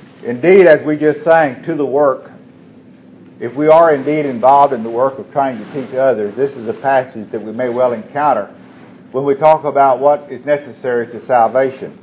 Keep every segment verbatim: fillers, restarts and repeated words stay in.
Indeed, as we just sang, to the work, if we are indeed involved in the work of trying to teach others, this is a passage that we may well encounter when we talk about what is necessary to salvation.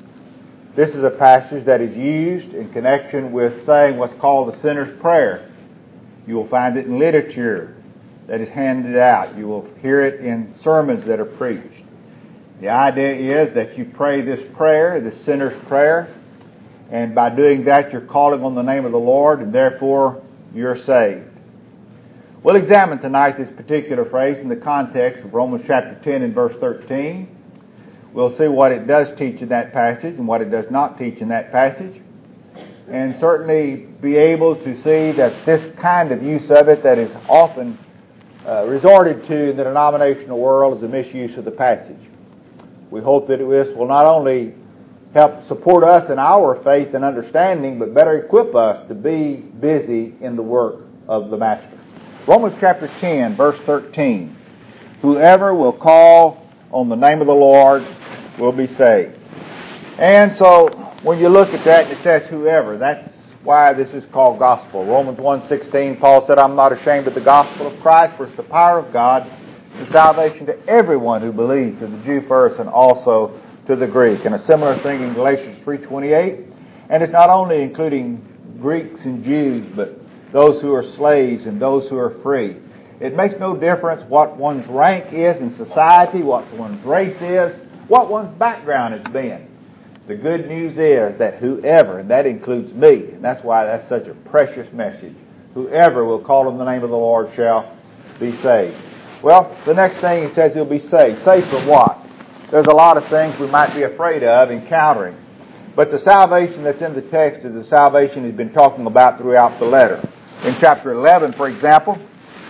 This is a passage that is used in connection with saying what's called the sinner's prayer. You will find it in literature that is handed out. You will hear it in sermons that are preached. The idea is that you pray this prayer, this sinner's prayer, and by doing that you're calling on the name of the Lord, and therefore you're saved. We'll examine tonight this particular phrase in the context of Romans chapter ten and verse thirteen. We'll see what it does teach in that passage and what it does not teach in that passage, and certainly be able to see that this kind of use of it that is often uh, resorted to in the denominational world is a misuse of the passage. We hope that this will not only help support us in our faith and understanding, but better equip us to be busy in the work of the Master. Romans chapter ten, verse thirteen. Whoever will call on the name of the Lord will be saved. And so, when you look at that, it says whoever. That's why this is called gospel. Romans one sixteen, Paul said, I'm not ashamed of the gospel of Christ, for it's the power of God to salvation to everyone who believes, to the Jew first and also to the Greek. And a similar thing in Galatians three twenty-eight. And it's not only including Greeks and Jews, but those who are slaves and those who are free. It makes no difference what one's rank is in society, what one's race is, what one's background has been. The good news is that whoever, and that includes me, and that's why that's such a precious message, whoever will call on the name of the Lord shall be saved. Well, the next thing he says he'll be saved. Saved from what? There's a lot of things we might be afraid of encountering. But the salvation that's in the text is the salvation he's been talking about throughout the letter. In chapter eleven, for example,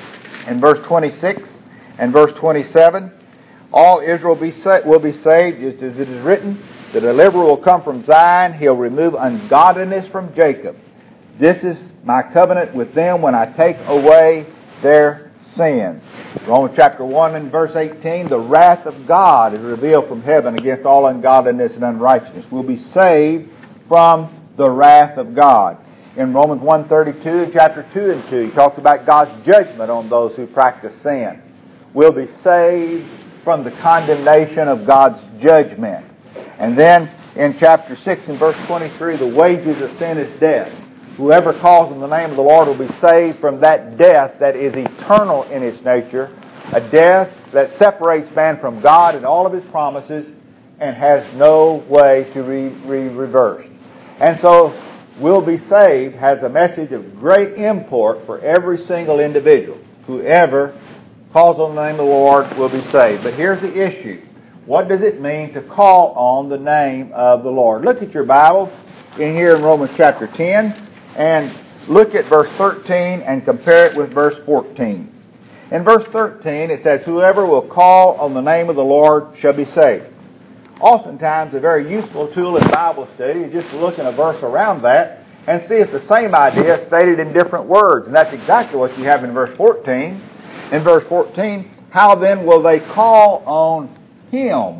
in verse twenty-six and verse twenty-seven, all Israel be sa- will be saved, just as it is written, the deliverer will come from Zion, he'll remove ungodliness from Jacob. This is my covenant with them when I take away their sins. Romans chapter one and verse eighteen, the wrath of God is revealed from heaven against all ungodliness and unrighteousness. We'll be saved from the wrath of God. In Romans one thirty-two, chapter two and two, he talks about God's judgment on those who practice sin. We'll be saved from the condemnation of God's judgment. And then in chapter six and verse twenty-three, the wages of sin is death. Whoever calls on the name of the Lord will be saved from that death that is eternal in its nature, a death that separates man from God and all of His promises and has no way to be re- reversed. And so, will be saved has a message of great import for every single individual. Whoever calls on the name of the Lord will be saved. But here's the issue. What does it mean to call on the name of the Lord? Look at your Bible in here in Romans chapter ten and look at verse thirteen and compare it with verse fourteen. In verse thirteen it says, whoever will call on the name of the Lord shall be saved. Oftentimes a very useful tool in Bible study is just to look in a verse around that and see if the same idea is stated in different words. And that's exactly what you have in verse fourteen. In verse fourteen, how then will they call on Him?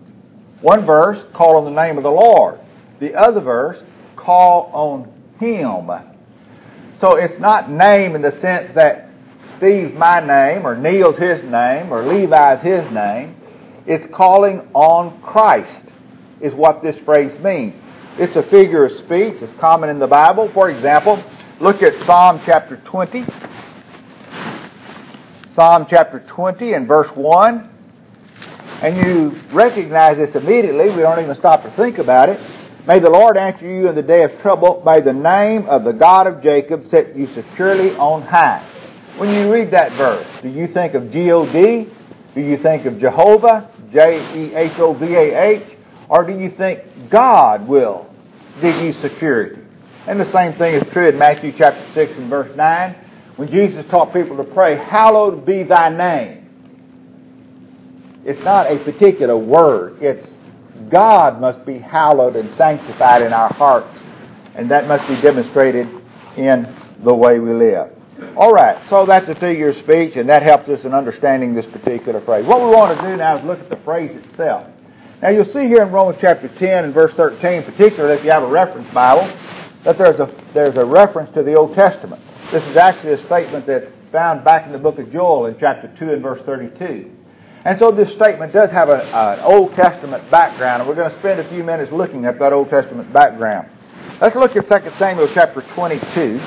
One verse, call on the name of the Lord. The other verse, call on Him. So it's not name in the sense that Steve's my name, or Neil's his name, or Levi's his name. It's calling on Christ is what this phrase means. It's a figure of speech. It's common in the Bible. For example, look at Psalm chapter twenty. Psalm chapter twenty and verse one. And you recognize this immediately. We don't even stop to think about it. May the Lord answer you in the day of trouble. May the name of the God of Jacob set you securely on high. When you read that verse, do you think of G O D? Do you think of Jehovah, J E H O V A H? Or do you think God will give you security? And the same thing is true in Matthew chapter six and verse nine. When Jesus taught people to pray, hallowed be thy name. It's not a particular word. It's God must be hallowed and sanctified in our hearts. And that must be demonstrated in the way we live. All right, so that's a figure of speech, and that helps us in understanding this particular phrase. What we want to do now is look at the phrase itself. Now, you'll see here in Romans chapter ten and verse thirteen, particularly if you have a reference Bible, that there's a there's a reference to the Old Testament. This is actually a statement that's found back in the book of Joel in chapter two and verse thirty-two. And so this statement does have an Old Testament background, and we're going to spend a few minutes looking at that Old Testament background. Let's look at Second Samuel chapter twenty-two.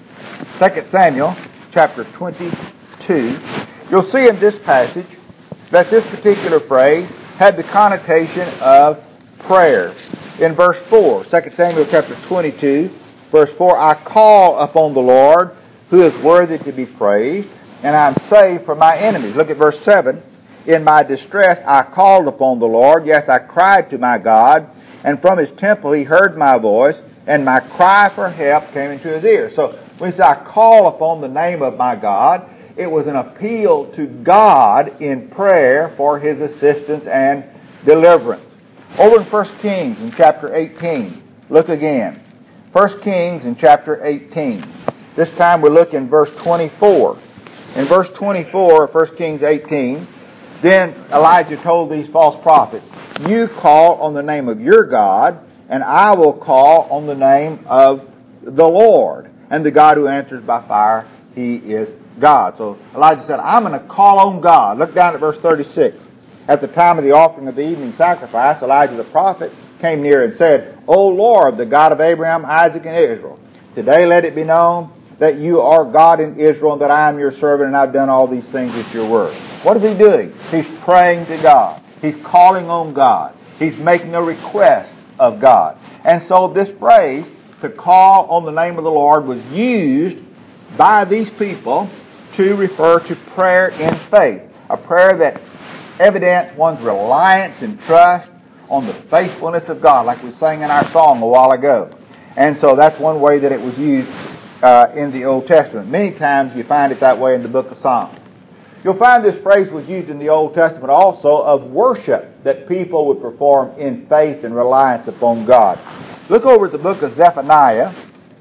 Second Samuel chapter twenty-two. You'll see in this passage that this particular phrase had the connotation of prayer. In verse four, Second Samuel chapter twenty-two, verse four, I call upon the Lord, who is worthy to be praised, and I am saved from my enemies. Look at verse seven. In my distress I called upon the Lord, yes, I cried to my God, and from his temple he heard my voice, and my cry for help came into his ears. So when he said, I call upon the name of my God, it was an appeal to God in prayer for his assistance and deliverance. Over in First Kings in chapter eighteen, look again. First Kings in chapter eighteen. This time we look in verse twenty-four. In verse twenty-four of First Kings eighteen, then Elijah told these false prophets, you call on the name of your God, and I will call on the name of the Lord. And the God who answers by fire, he is God. So Elijah said, I'm going to call on God. Look down at verse thirty-six. At the time of the offering of the evening sacrifice, Elijah the prophet came near and said, O Lord, the God of Abraham, Isaac, and Israel, today let it be known that you are God in Israel, and that I am your servant, and I've done all these things at your word. What is he doing? He's praying to God. He's calling on God. He's making a request of God. And so this phrase, to call on the name of the Lord, was used by these people to refer to prayer in faith. A prayer that evidenced one's reliance and trust on the faithfulness of God, like we sang in our song a while ago. And so that's one way that it was used uh, in the Old Testament. Many times you find it that way in the book of Psalms. You'll find this phrase was used in the Old Testament also of worship that people would perform in faith and reliance upon God. Look over at the book of Zephaniah.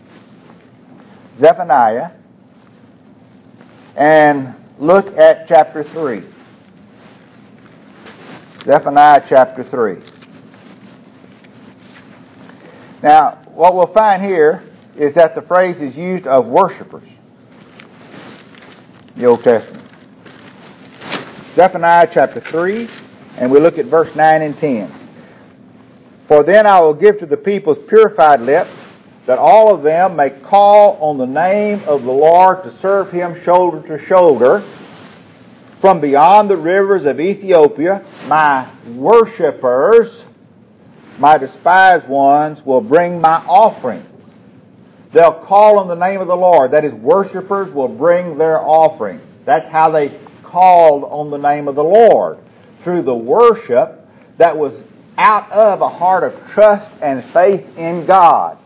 Zephaniah. And look at chapter three. Zephaniah chapter three. Now, what we'll find here is that the phrase is used of worshipers in the Old Testament. Zephaniah chapter three, and we look at verse nine and ten. For then I will give to the peoples purified lips, that all of them may call on the name of the Lord to serve him shoulder to shoulder. From beyond the rivers of Ethiopia, my worshipers, my despised ones, will bring my offerings. They'll call on the name of the Lord. That is, worshipers will bring their offerings. That's how they called on the name of the Lord. Through the worship that was out of a heart of trust and faith in God.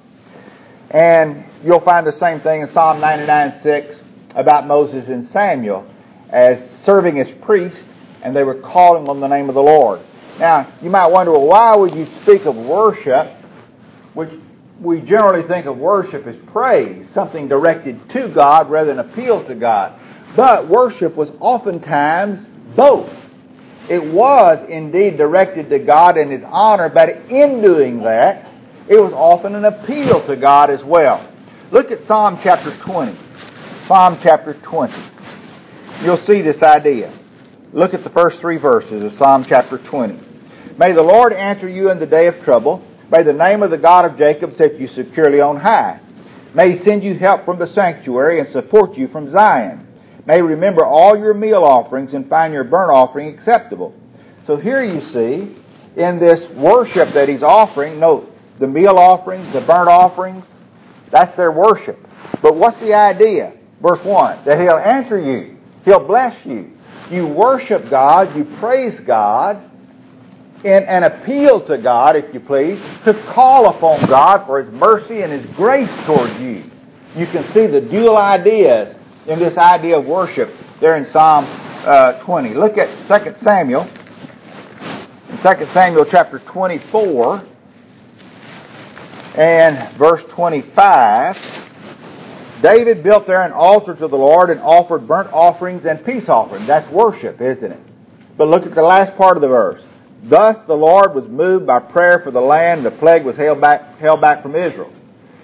And you'll find the same thing in Psalm ninety-nine six about Moses and Samuel as serving as priests, and they were calling on the name of the Lord. Now, you might wonder, well, why would you speak of worship, which we generally think of worship as praise, something directed to God rather than appeal to God. But worship was oftentimes both. It was indeed directed to God in His honor, but in doing that, it was often an appeal to God as well. Look at Psalm chapter twenty. Psalm chapter twenty. You'll see this idea. Look at the first three verses of Psalm chapter twenty. May the Lord answer you in the day of trouble. May the name of the God of Jacob set you securely on high. May He send you help from the sanctuary and support you from Zion. May He remember all your meal offerings and find your burnt offering acceptable. So here you see, in this worship that He's offering, note, the meal offerings, the burnt offerings, that's their worship. But what's the idea? Verse one, that He'll answer you. He'll bless you. You worship God, you praise God, in an appeal to God, if you please, to call upon God for His mercy and His grace towards you. You can see the dual ideas in this idea of worship there in Psalm uh, twenty. Look at Second Samuel. In Second Samuel chapter twenty-four and verse twenty-five, David built there an altar to the Lord and offered burnt offerings and peace offerings. That's worship, isn't it? But look at the last part of the verse. Thus the Lord was moved by prayer for the land, and the plague was held back, held back from Israel.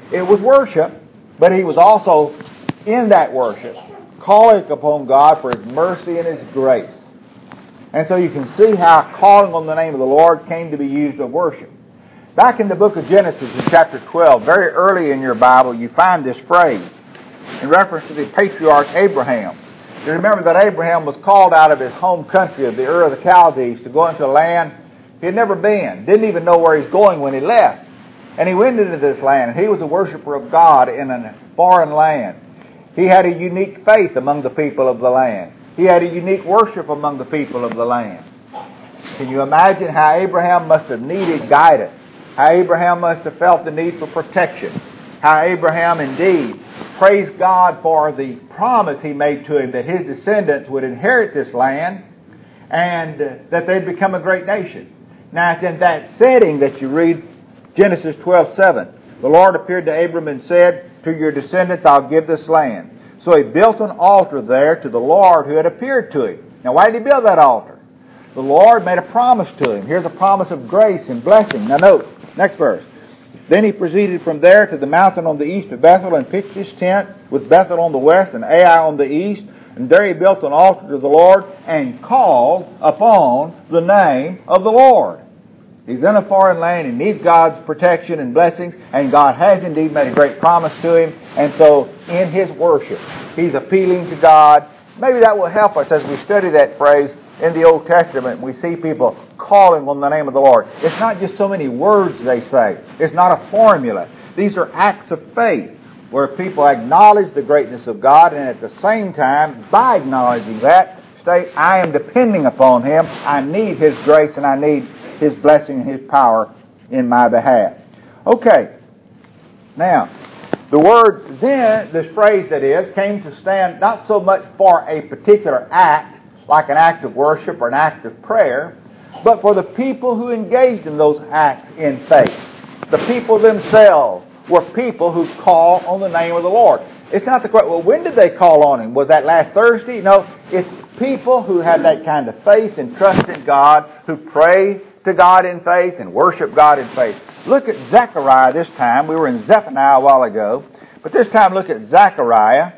It was worship, but he was also in that worship, calling upon God for His mercy and His grace. And so you can see how calling on the name of the Lord came to be used in worship. Back in the book of Genesis in chapter twelve, very early in your Bible, you find this phrase in reference to the patriarch Abraham. You remember that Abraham was called out of his home country of the Ur of the Chaldees to go into a land he had never been, didn't even know where he's going when he left. And he went into this land, and he was a worshiper of God in a foreign land. He had a unique faith among the people of the land. He had a unique worship among the people of the land. Can you imagine how Abraham must have needed guidance? How Abraham must have felt the need for protection? How Abraham indeed praised God for the promise He made to him that his descendants would inherit this land and uh, that they'd become a great nation. Now, it's in that setting that you read Genesis twelve seven. The Lord appeared to Abram and said, "To your descendants I'll give this land." So he built an altar there to the Lord who had appeared to him. Now, why did he build that altar? The Lord made a promise to him. Here's a promise of grace and blessing. Now, note, next verse. Then he proceeded from there to the mountain on the east of Bethel and pitched his tent with Bethel on the west and Ai on the east. And there he built an altar to the Lord and called upon the name of the Lord. He's in a foreign land and needs God's protection and blessings, and God has indeed made a great promise to him. And so in his worship, he's appealing to God. Maybe that will help us as we study that phrase in the Old Testament. We see people calling on the name of the Lord. It's not just so many words they say. It's not a formula. These are acts of faith where people acknowledge the greatness of God, and at the same time, by acknowledging that, state, I am depending upon Him. I need His grace and I need His blessing and His power in my behalf. Okay. Now, the word then, this phrase that is, came to stand not so much for a particular act, like an act of worship or an act of prayer, but for the people who engaged in those acts in faith. The people themselves were people who call on the name of the Lord. It's not the question, well, when did they call on Him? Was that last Thursday? No, it's people who have that kind of faith and trust in God, who pray to God in faith and worship God in faith. Look at Zechariah this time. We were in Zephaniah a while ago, but this time look at Zechariah.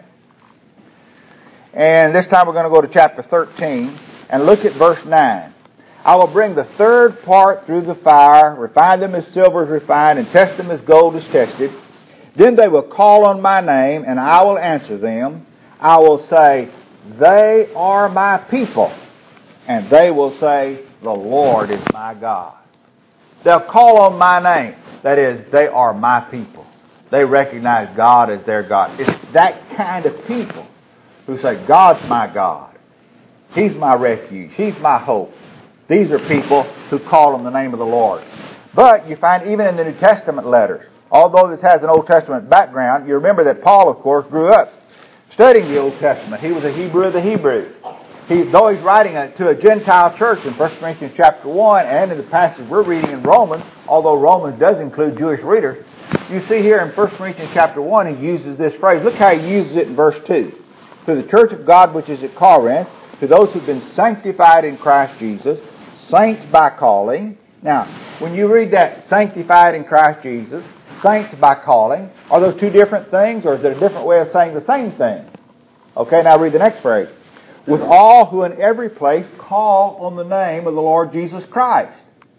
And this time we're going to go to chapter thirteen and look at verse nine. I will bring the third part through the fire, refine them as silver is refined, and test them as gold is tested. Then they will call on my name, and I will answer them. I will say, they are my people. And they will say, the Lord is my God. They'll call on my name. That is, they are my people. They recognize God as their God. It's that kind of people who say, God's my God. He's my refuge. He's my hope. These are people who call on the name of the Lord. But you find even in the New Testament letters, although this has an Old Testament background, you remember that Paul, of course, grew up studying the Old Testament. He was a Hebrew of the Hebrews. He, though he's writing a, to a Gentile church in First Corinthians chapter one, and in the passage we're reading in Romans, although Romans does include Jewish readers, you see here in First Corinthians chapter one, he uses this phrase. Look how he uses it in verse two. To the church of God which is at Corinth, to those who've been sanctified in Christ Jesus, saints by calling. Now, when you read that, sanctified in Christ Jesus, saints by calling, are those two different things, or is it a different way of saying the same thing? Okay, now read the next phrase. With all who in every place call on the name of the Lord Jesus Christ.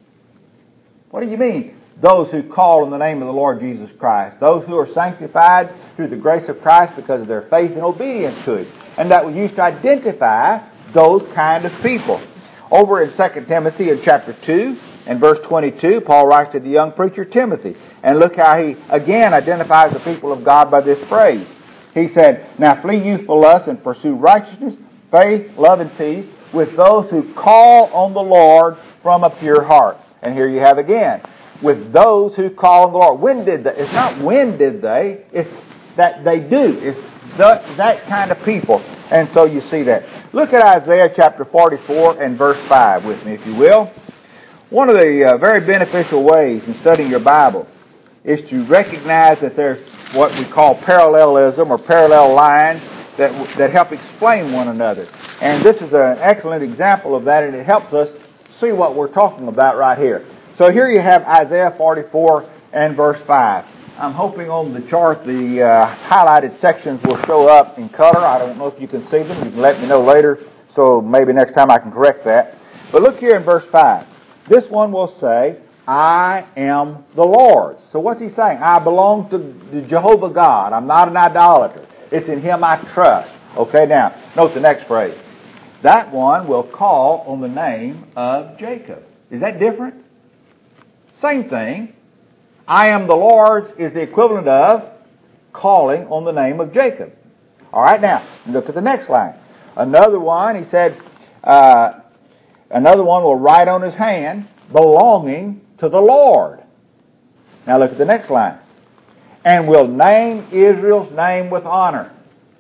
What do you mean, those who call on the name of the Lord Jesus Christ? Those who are sanctified through the grace of Christ because of their faith and obedience to Him. And that was used to identify those kind of people. Over in Second Timothy in chapter two and verse twenty-two, Paul writes to the young preacher Timothy. And look how he again identifies the people of God by this phrase. He said, now flee youthful lust and pursue righteousness, faith, love, and peace with those who call on the Lord from a pure heart. And here you have again, with those who call on the Lord. When did they? It's not when did they, it's that they do. It's the, that kind of people. And so you see that. Look at Isaiah chapter forty-four and verse five with me, if you will. One of the uh, very beneficial ways in studying your Bible is to recognize that there's what we call parallelism or parallel lines that that help explain one another. And this is an excellent example of that, and it helps us see what we're talking about right here. So here you have Isaiah forty-four and verse five. I'm hoping on the chart the uh, highlighted sections will show up in color. I don't know if you can see them. You can let me know later, so maybe next time I can correct that. But look here in verse five. This one will say, I am the Lord's. So what's he saying? I belong to the Jehovah God. I'm not an idolater. It's in Him I trust. Okay, now, note the next phrase. That one will call on the name of Jacob. Is that different? Same thing. I am the Lord's is the equivalent of calling on the name of Jacob. All right, now, look at the next line. Another one, he said, uh, another one will write on his hand, belonging to the Lord. Now look at the next line. And will name Israel's name with honor.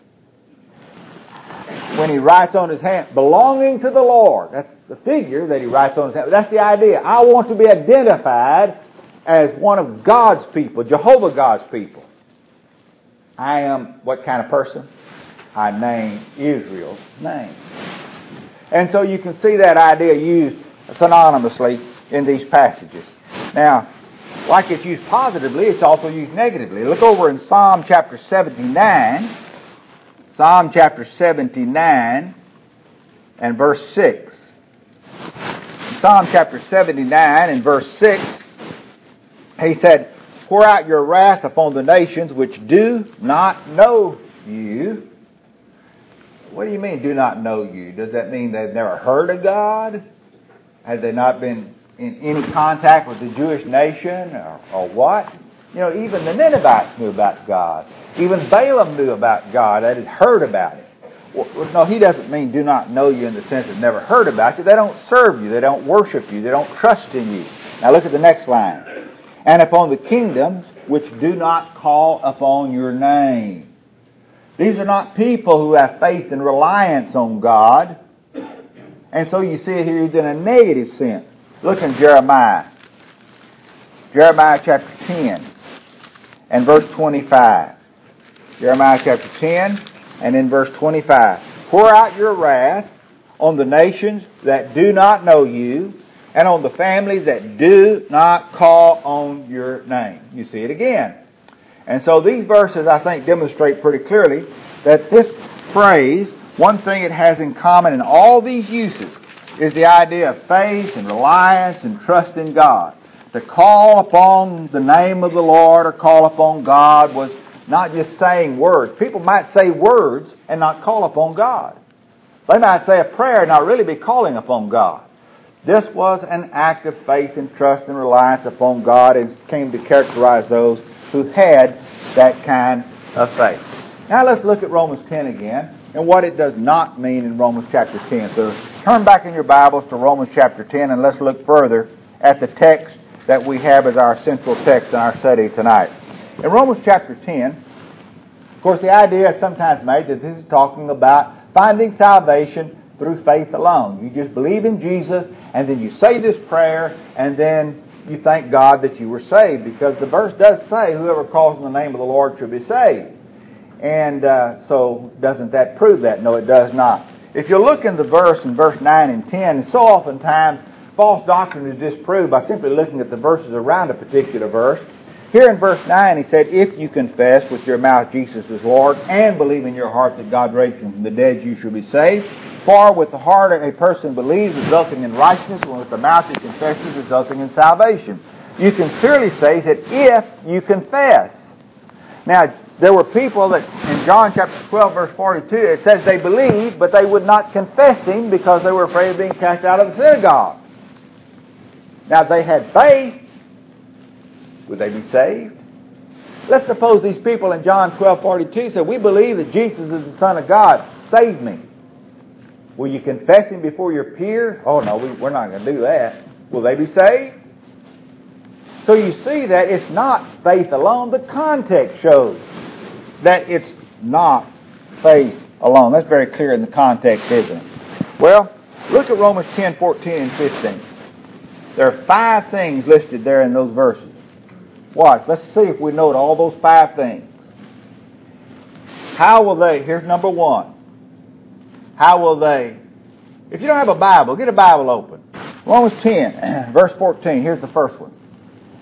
When he writes on his hand, belonging to the Lord. That's the figure that he writes on his hand. That's the idea. I want to be identified as one of God's people, Jehovah God's people. I am what kind of person? I name Israel's name. And so you can see that idea used synonymously in these passages. Now, like it's used positively, it's also used negatively. Look over in Psalm chapter seventy-nine. Psalm chapter seventy-nine and verse six. Psalm chapter seventy-nine and verse six, he said, pour out your wrath upon the nations which do not know you. What do you mean, do not know you? Does that mean they've never heard of God? Have they not been in any contact with the Jewish nation or, or what? You know, even the Ninevites knew about God. Even Balaam knew about God. They had heard about it. Well, no, he doesn't mean do not know you in the sense of never heard about you. They don't serve you. They don't worship you. They don't trust in you. Now look at the next line. And upon the kingdoms which do not call upon your name. These are not people who have faith and reliance on God. And so you see it here in a negative sense. Look in Jeremiah. Jeremiah chapter ten and verse twenty-five. Jeremiah chapter ten and in verse twenty-five. Pour out your wrath on the nations that do not know you, and on the families that do not call on your name. You see it again. And so these verses, I think, demonstrate pretty clearly that this phrase, one thing it has in common in all these uses, is the idea of faith and reliance and trust in God. To call upon the name of the Lord or call upon God was not just saying words. People might say words and not call upon God. They might say a prayer and not really be calling upon God. This was an act of faith and trust and reliance upon God, and came to characterize those who had that kind of faith. Now let's look at Romans ten again and what it does not mean in Romans chapter ten. So turn back in your Bibles to Romans chapter ten and let's look further at the text that we have as our central text in our study tonight. In Romans chapter ten, of course, the idea is sometimes made that this is talking about finding salvation through faith alone. You just believe in Jesus, and then you say this prayer, and then you thank God that you were saved, because the verse does say, whoever calls on the name of the Lord shall be saved. And uh, so doesn't that prove that? No, it does not. If you look in the verse, in verse nine and ten, so oftentimes false doctrine is disproved by simply looking at the verses around a particular verse. Here in verse nine, he said, if you confess with your mouth Jesus is Lord and believe in your heart that God raised him from the dead, you shall be saved. For with the heart a person believes, resulting in righteousness, and with the mouth he confesses, resulting in salvation. You can clearly say that if you confess. Now, there were people that in John chapter twelve, verse forty-two, it says they believed, but they would not confess him because they were afraid of being cast out of the synagogue. Now, they had faith. Would they be saved? Let's suppose these people in John twelve forty-two said, we believe that Jesus is the Son of God. Save me. Will you confess him before your peers? Oh, no, we, we're not going to do that. Will they be saved? So you see that it's not faith alone. The context shows that it's not faith alone. That's very clear in the context, isn't it? Well, look at Romans ten, fourteen, and fifteen. There are five things listed there in those verses. Watch. Let's see if we note all those five things. How will they? Here's number one. How will they? If you don't have a Bible, get a Bible open. Romans ten, verse fourteen. Here's the first one.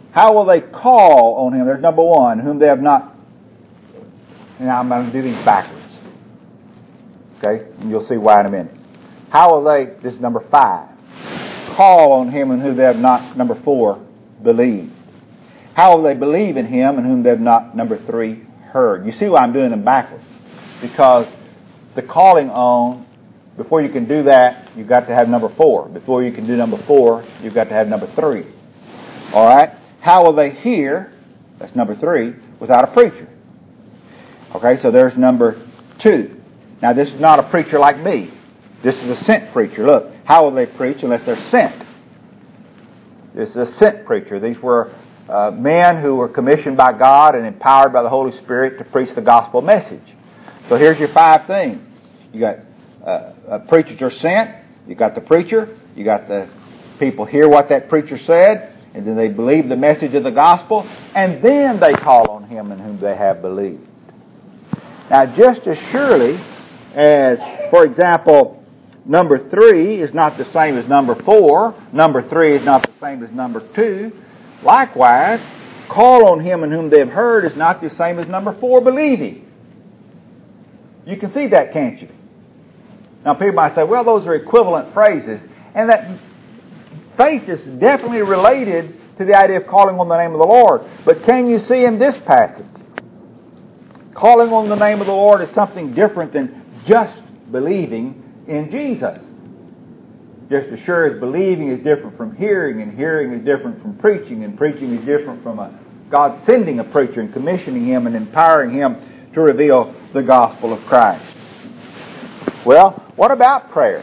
How will they call on him? There's number one, whom they have not. And I'm going to do these backwards. Okay? And you'll see why in a minute. How will they, this is number five, call on him in whom they have not, number four, believed? How will they believe in him in whom they have not, number three, heard? You see why I'm doing them backwards. Because the calling on, before you can do that, you've got to have number four. Before you can do number four, you've got to have number three. All right? How will they hear, that's number three, without a preacher? Okay, so there's number two. Now, this is not a preacher like me. This is a sent preacher. Look, how will they preach unless they're sent? This is a sent preacher. These were uh, men who were commissioned by God and empowered by the Holy Spirit to preach the gospel message. So here's your five things. You got uh, uh, preachers are sent. You got the preacher. You got the people hear what that preacher said, and then they believe the message of the gospel, and then they call on him in whom they have believed. Now, just as surely as, for example, number three is not the same as number four, number three is not the same as number two, likewise, call on him in whom they have heard is not the same as number four, believing. You can see that, can't you? Now, people might say, well, those are equivalent phrases, and that faith is definitely related to the idea of calling on the name of the Lord. But can you see in this passage, calling on the name of the Lord is something different than just believing in Jesus. Just as sure as believing is different from hearing, and hearing is different from preaching, and preaching is different from a, God sending a preacher and commissioning him and empowering him to reveal the gospel of Christ. Well, what about prayer?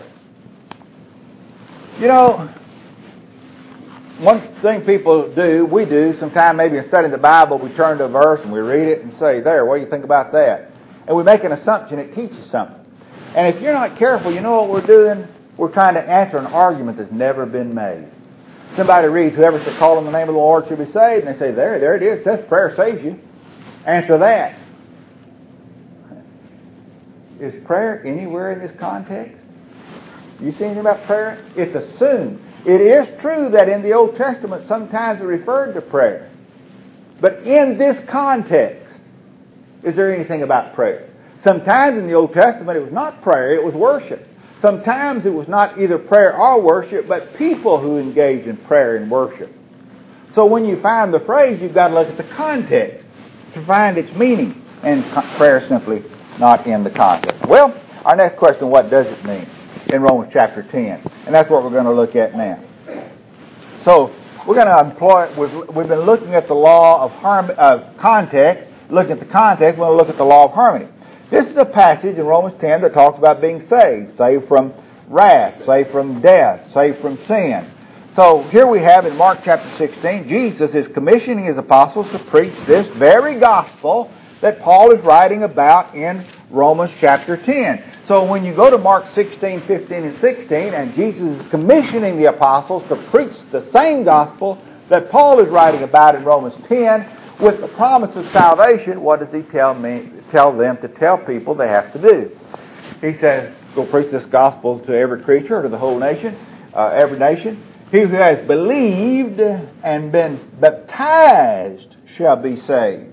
You know, one thing people do, we do, sometimes maybe in studying the Bible, we turn to a verse and we read it and say, there, what do you think about that? And we make an assumption, it teaches something. And if you're not careful, you know what we're doing? We're trying to answer an argument that's never been made. Somebody reads, whoever shall call on the name of the Lord shall be saved. And they say, there, there it is. It says prayer saves you. Answer that. Is prayer anywhere in this context? You see anything about prayer? It's assumed. It is true that in the Old Testament sometimes it referred to prayer. But in this context, is there anything about prayer? Sometimes in the Old Testament it was not prayer, it was worship. Sometimes it was not either prayer or worship, but people who engaged in prayer and worship. So when you find the phrase, you've got to look at the context to find its meaning. And prayer is simply not in the context. Well, our next question, what does it mean in Romans chapter ten? And that's what we're going to look at now. So we're going to employ, we've, we've been looking at the law of harm, uh, context, looking at the context, we're going to look at the law of harmony. This is a passage in Romans ten that talks about being saved, saved from wrath, saved from death, saved from sin. So here we have in Mark chapter sixteen, Jesus is commissioning his apostles to preach this very gospel that Paul is writing about in Romans chapter ten. So when you go to Mark sixteen, fifteen, and sixteen, and Jesus is commissioning the apostles to preach the same gospel that Paul is writing about in Romans ten, with the promise of salvation, what does he tell me, tell them to tell people they have to do? He says, go preach this gospel to every creature, to the whole nation, uh, every nation. He who has believed and been baptized shall be saved.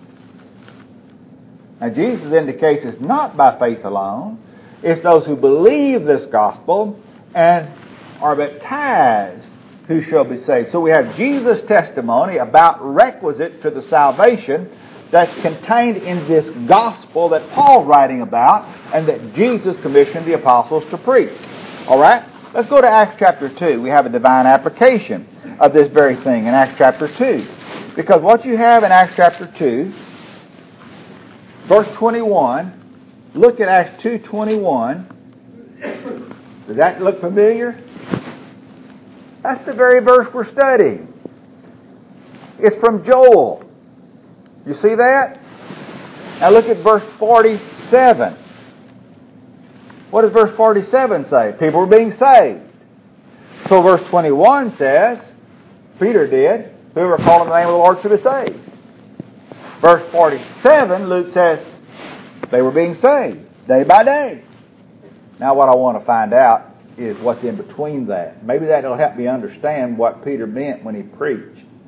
Now, Jesus indicates it's not by faith alone. It's those who believe this gospel and are baptized who shall be saved. So we have Jesus' testimony about requisite to the salvation that's contained in this gospel that Paul's writing about and that Jesus commissioned the apostles to preach. All right? Let's go to Acts chapter two. We have a divine application of this very thing in Acts chapter two. Because what you have in Acts chapter two, verse twenty-one, look at Acts two twenty-one. Does that look familiar? That's the very verse we're studying. It's from Joel. You see that? Now look at verse forty-seven. What does verse forty-seven say? People were being saved. So verse twenty-one says, Peter did, whoever called on the name of the Lord should be saved. Verse forty-seven, Luke says, they were being saved day by day. Now what I want to find out is what's in between that. Maybe that will help me understand what Peter meant when he preached.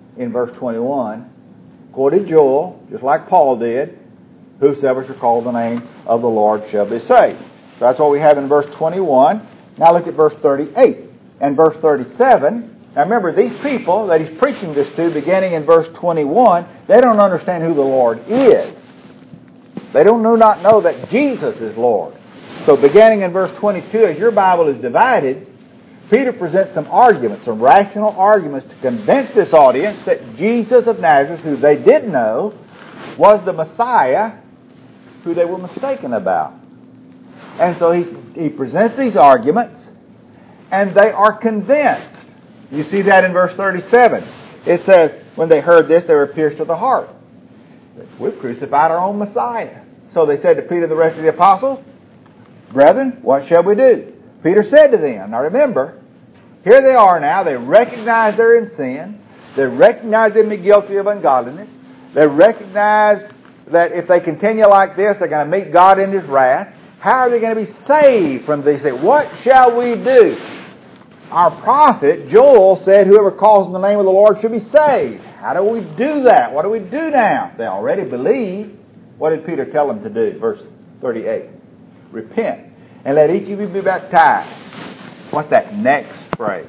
in verse twenty-one, quoted Joel, just like Paul did, whosoever shall call the name of the Lord shall be saved. So that's what we have in verse twenty-one. Now look at verse thirty-eight and verse thirty-seven. Now remember, these people that he's preaching this to, beginning in verse twenty-one, they don't understand who the Lord is. They don't know, not know that Jesus is Lord. So beginning in verse twenty-two, as your Bible is divided, Peter presents some arguments, some rational arguments to convince this audience that Jesus of Nazareth, who they did know, was the Messiah who they were mistaken about. And so he, he presents these arguments, and they are convinced. You see that in verse thirty-seven. It says, when they heard this, they were pierced to the heart. We've crucified our own Messiah. So they said to Peter and the rest of the apostles, brethren, what shall we do? Peter said to them, now remember, here they are now, they recognize they're in sin, they recognize them to be guilty of ungodliness, they recognize that if they continue like this, they're going to meet God in His wrath. How are they going to be saved from these things? What shall we do? Our prophet, Joel, said, whoever calls in the name of the Lord shall be saved. How do we do that? What do we do now? They already believe. What did Peter tell them to do? Verse thirty-eight. Repent, and let each of you be baptized. What's that next phrase?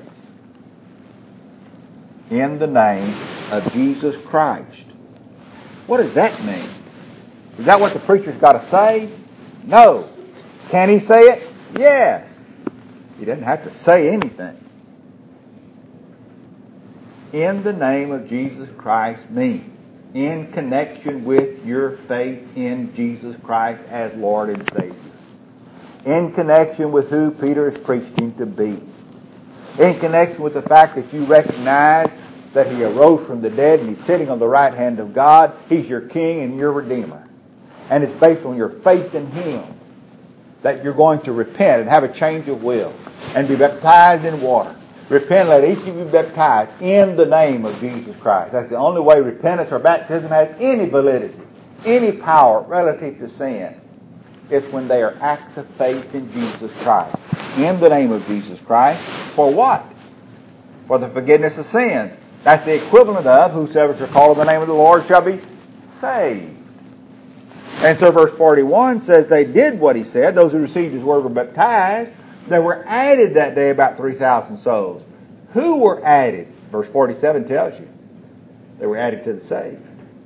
In the name of Jesus Christ. What does that mean? Is that what the preacher's got to say? No. Can he say it? Yes. He doesn't have to say anything. In the name of Jesus Christ means in connection with your faith in Jesus Christ as Lord and Savior. In connection with who Peter is preaching to be. In connection with the fact that you recognize that He arose from the dead and He's sitting on the right hand of God. He's your King and your Redeemer. And it's based on your faith in Him that you're going to repent and have a change of will and be baptized in water. Repent, let each of you be baptized in the name of Jesus Christ. That's the only way repentance or baptism has any validity, any power relative to sin. It's when they are acts of faith in Jesus Christ. In the name of Jesus Christ. For what? For the forgiveness of sins. That's the equivalent of whosoever shall call on the name of the Lord shall be saved. And so verse forty-one says they did what he said. Those who received his word were baptized. There were added that day about three thousand souls. Who were added? Verse forty-seven tells you. They were added to the saved.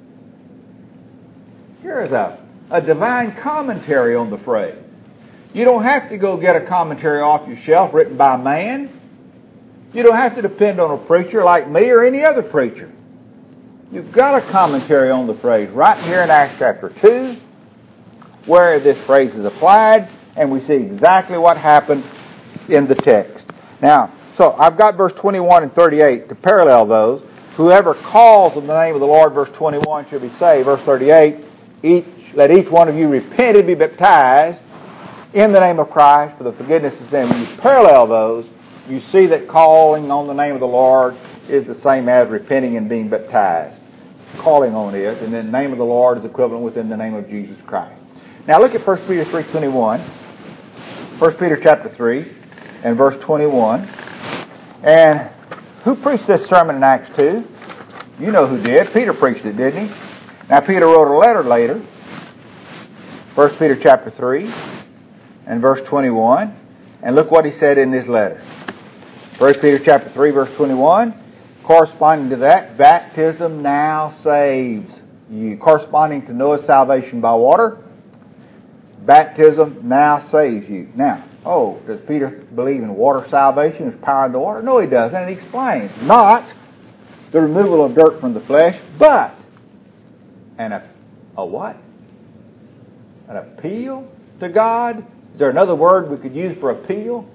Here is a, a divine commentary on the phrase. You don't have to go get a commentary off your shelf written by man. You don't have to depend on a preacher like me or any other preacher. You've got a commentary on the phrase right here in Acts chapter two, where this phrase is applied, and we see exactly what happened in the text. Now, so I've got verse twenty-one and thirty-eight to parallel those. Whoever calls on the name of the Lord, verse twenty-one, shall be saved. Verse thirty-eight, each, let each one of you repent and be baptized in the name of Christ for the forgiveness of sin. When you parallel those, you see that calling on the name of the Lord is the same as repenting and being baptized. Calling on it, and then the name of the Lord is equivalent within the name of Jesus Christ. Now look at First Peter three twenty-one. First Peter chapter three and verse twenty-one. And who preached this sermon in Acts two? You know who did. Peter preached it, didn't he? Now Peter wrote a letter later. First Peter chapter three and verse twenty-one. And look what he said in his letter. First Peter chapter three, verse twenty-one. Corresponding to that, baptism now saves you. Corresponding to Noah's salvation by water, baptism now saves you. Now, oh, does Peter believe in water salvation as power in the water? No, he doesn't. And he explains, not the removal of dirt from the flesh, but an a, a what? An appeal to God? Is there another word we could use for appeal?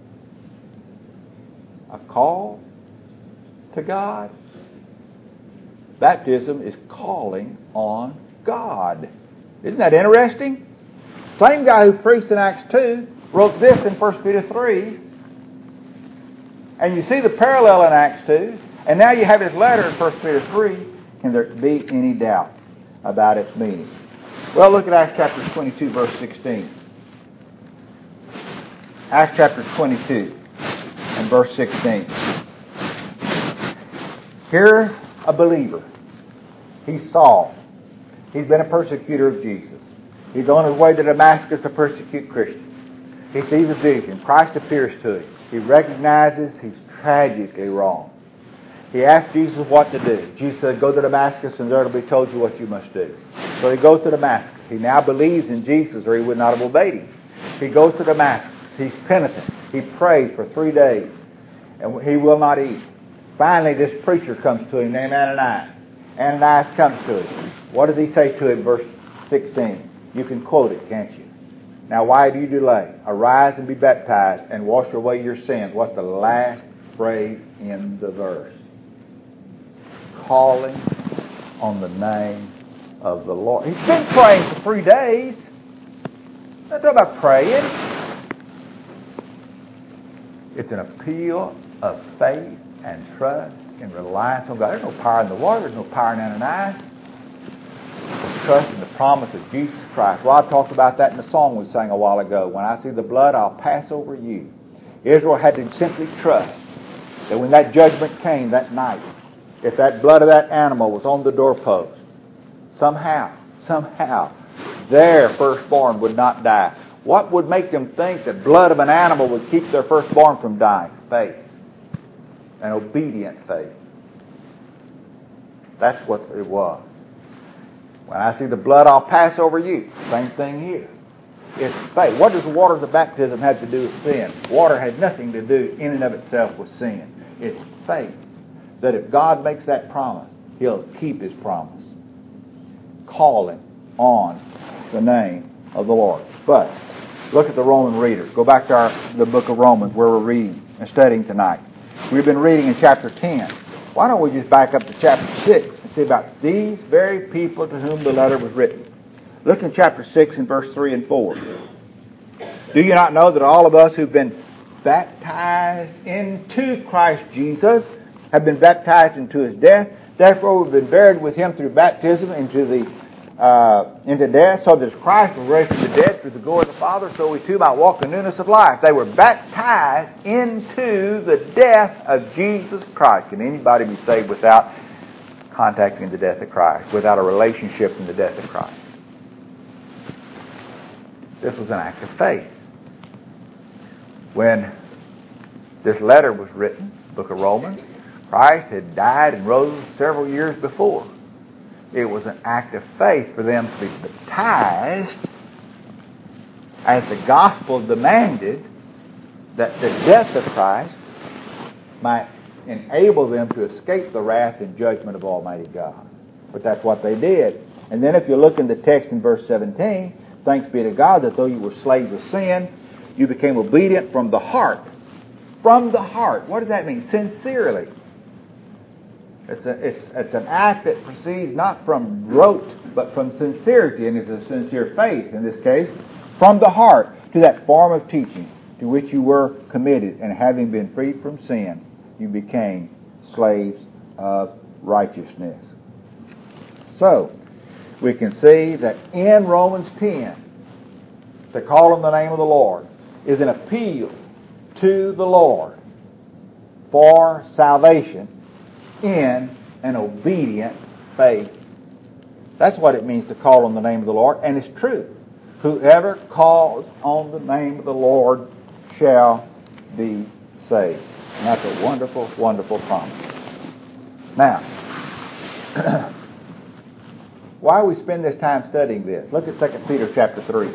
A call to God. Baptism is calling on God. Isn't that interesting? Same guy who preached in Acts two wrote this in First Peter three. And you see the parallel in Acts two. And now you have his letter in First Peter three. Can there be any doubt about its meaning? Well, look at Acts chapter twenty-two, verse sixteen. Acts chapter twenty-two and verse sixteen. Here a believer. He's Saul. He's been a persecutor of Jesus. He's on his way to Damascus to persecute Christians. He sees a vision. Christ appears to him. He recognizes he's tragically wrong. He asks Jesus what to do. Jesus said, go to Damascus and there will be told you what you must do. So he goes to Damascus. He now believes in Jesus or he would not have obeyed him. He goes to Damascus. He's penitent. He prays for three days and he will not eat. Finally, this preacher comes to him named Ananias. Ananias comes to him. What does he say to him, verse sixteen? You can quote it, can't you? Now, why do you delay? Arise and be baptized and wash away your sins. What's the last phrase in the verse? Calling on the name of the Lord. He's been praying for three days. Not talking about praying. It's an appeal of faith and trust and reliance on God. There's no power in the water. There's no power in Ananias. It's trust in the promise of Jesus Christ. Well, I talked about that in the song we sang a while ago. When I see the blood, I'll pass over you. Israel had to simply trust that when that judgment came that night, if that blood of that animal was on the doorpost, somehow, somehow, their firstborn would not die. What would make them think that blood of an animal would keep their firstborn from dying? Faith. An obedient faith. That's what it was. When I see the blood, I'll pass over you. Same thing here. It's faith. What does the waters of baptism have to do with sin? Water has nothing to do in and of itself with sin. It's faith that if God makes that promise, He'll keep His promise. Calling on the name of the Lord. But look at the Roman readers. Go back to our, the book of Romans where we're reading and studying tonight. We've been reading in chapter ten. Why don't we just back up to chapter six and see about these very people to whom the letter was written? Look in chapter six and verse three and four. Do you not know that all of us who've been baptized into Christ Jesus have been baptized into His death? Therefore we've been buried with Him through baptism into the uh, into death, so that as Christ was raised from the dead through the glory of the Father, so we too might walk in newness of life. They were baptized into the death of Jesus Christ. Can anybody be saved without contacting the death of Christ, without a relationship in the death of Christ? This was an act of faith. When this letter was written, the book of Romans, Christ had died and rose several years before. It was an act of faith for them to be baptized as the gospel demanded, that the death of Christ might enable them to escape the wrath and judgment of Almighty God. But that's what they did. And then if you look in the text in verse seventeen, thanks be to God that though you were slaves of sin, you became obedient from the heart. From the heart. What does that mean? Sincerely. It's, a, it's, it's an act that proceeds not from rote, but from sincerity, and it's a sincere faith, in this case, from the heart to that form of teaching to which you were committed, and having been freed from sin, you became slaves of righteousness. So, we can see that in Romans ten, to call on the name of the Lord is an appeal to the Lord for salvation in an obedient faith. That's what it means to call on the name of the Lord, and it's true. Whoever calls on the name of the Lord shall be saved. And that's a wonderful, wonderful promise. Now, why we spend this time studying this? Look at Second Peter chapter three.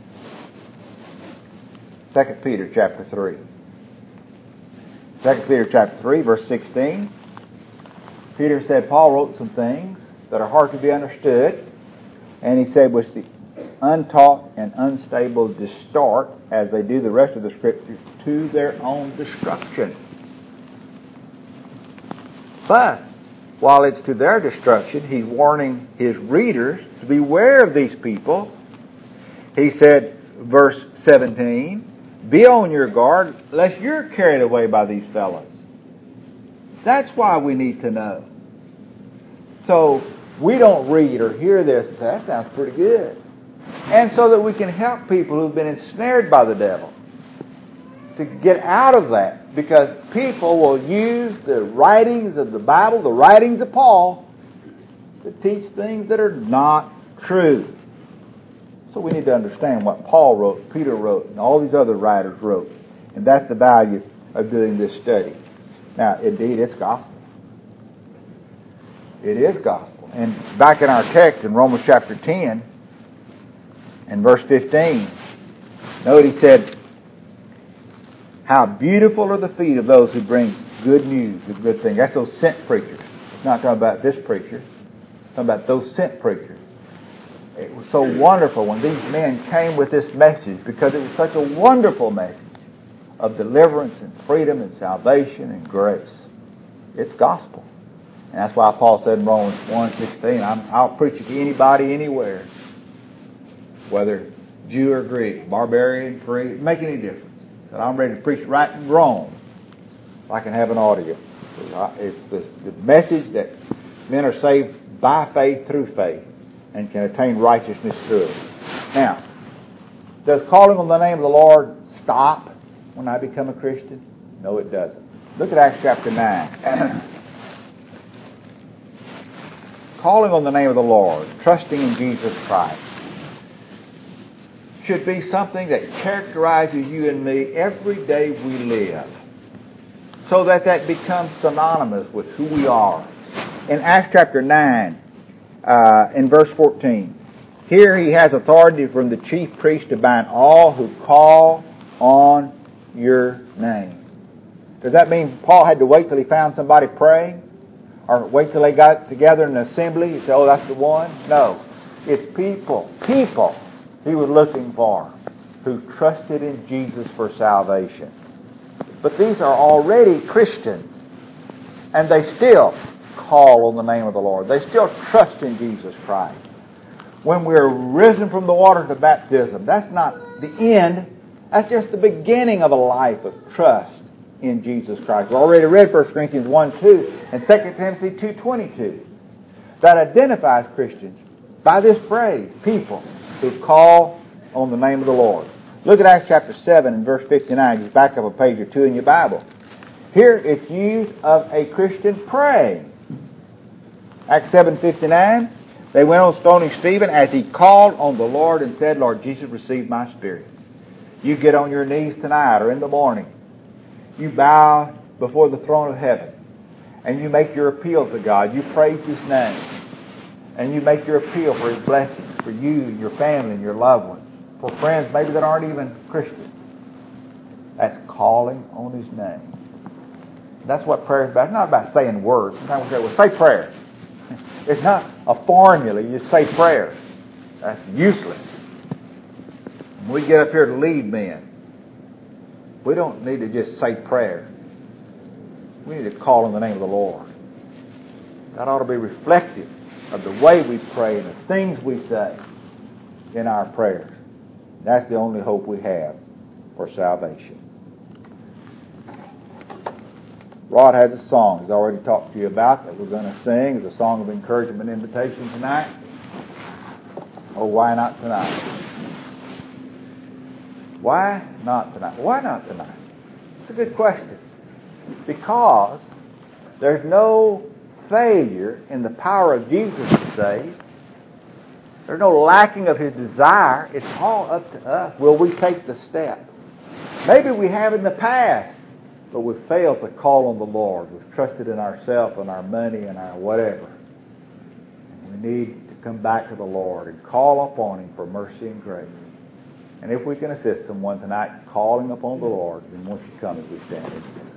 Second Peter chapter three. Second Peter chapter three, verse sixteen. Peter said Paul wrote some things that are hard to be understood, and he said, which the untaught and unstable distort, as they do the rest of the Scriptures, to their own destruction. But while it's to their destruction, he's warning his readers to beware of these people. He said, verse seventeen, be on your guard, lest you're carried away by these fellows. That's why we need to know. So we don't read or hear this and say, that sounds pretty good. And so that we can help people who've been ensnared by the devil to get out of that Because people will use the writings of the Bible, the writings of Paul, to teach things that are not true. So we need to understand what Paul wrote, Peter wrote, and all these other writers wrote. And that's the value of doing this study. Now, indeed, it's gospel. It is gospel. And back in our text in Romans chapter ten and verse fifteen, note he said, how beautiful are the feet of those who bring good news, the good thing. That's those sent preachers. It's not talking about this preacher. It's talking about those sent preachers. It was so wonderful when these men came with this message, because it was such a wonderful message of deliverance and freedom and salvation and grace. It's gospel. And that's why Paul said in Romans one sixteen, I'm, I'll preach it to anybody, anywhere, whether Jew or Greek, barbarian, free, it doesn't make any difference. He said, I'm ready to preach right in Rome if I can have an audience. It's the, the message that men are saved by faith, through faith, and can attain righteousness through it. Now, does calling on the name of the Lord stop when I become a Christian? No, it doesn't. Look at Acts chapter nine. Calling on the name of the Lord, trusting in Jesus Christ, should be something that characterizes you and me every day we live, so that that becomes synonymous with who we are. In Acts chapter nine, uh, in verse fourteen, here he has authority from the chief priest to bind all who call on your name. Does that mean Paul had to wait till he found somebody praying? Or wait till they got together in an assembly? He said, oh, that's the one? No. It's people, people he was looking for who trusted in Jesus for salvation. But these are already Christians, and they still call on the name of the Lord. They still trust in Jesus Christ. When we're risen from the waters of baptism, that's not the end. That's just the beginning of a life of trust in Jesus Christ. We already read First Corinthians one two and Second Timothy two twenty-two that identifies Christians by this phrase, people who call on the name of the Lord. Look at Acts chapter seven and verse fifty-nine. Just back up a page or two in your Bible. Here it's used of a Christian praying. Acts seven fifty-nine, they went on stoning Stephen as he called on the Lord and said, Lord Jesus, receive my spirit. You get on your knees tonight or in the morning. You bow before the throne of heaven and you make your appeal to God. You praise His name and you make your appeal for His blessings for you and your family and your loved ones, for friends maybe that aren't even Christian. That's calling on His name. That's what prayer is about. It's not about saying words. Sometimes we say, well, say prayer. It's not a formula. You say prayer. That's useless. When we get up here to lead men, we don't need to just say prayer. We need to call on the name of the Lord. That ought to be reflective of the way we pray and the things we say in our prayers. That's the only hope we have for salvation. Rod has a song he's already talked to you about that we're going to sing. It's a song of encouragement and invitation tonight. Oh, why not tonight? Why not tonight? Why not tonight? It's a good question. Because there's no failure in the power of Jesus to save. There's no lacking of His desire. It's all up to us. Will we take the step? Maybe we have in the past, but we've failed to call on the Lord. We've trusted in ourselves and our money and our whatever. We need to come back to the Lord and call upon Him for mercy and grace. And if we can assist someone tonight calling upon the Lord, then won't you come as we stand and sing.